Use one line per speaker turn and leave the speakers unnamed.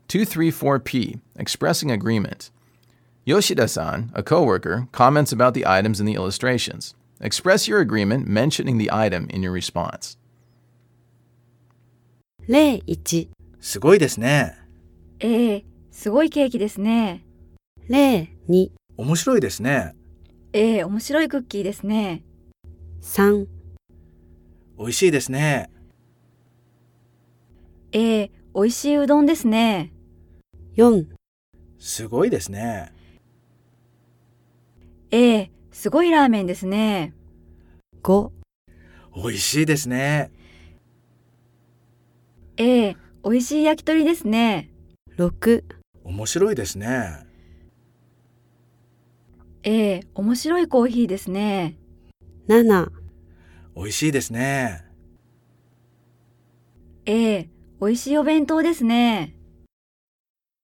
234P, expressing agreement. Yoshida-san, a coworker, comments about the items in the illustrations. Express your agreement mentioning the item in your response.
例1、
すごいですね。
すごいケーキですね。
例2、
面白いですね。
面白いクッキーですね。
3、
美味しいですね。
美味しいうどんですね。
4、
すごいですね。
すごいラーメンですね。
5、
美味しいですね。
美味しい焼き鳥ですね。
6、
面白いですね。
面白いコーヒーですね。
7、
美味しいですね。
美味しいお弁当ですね。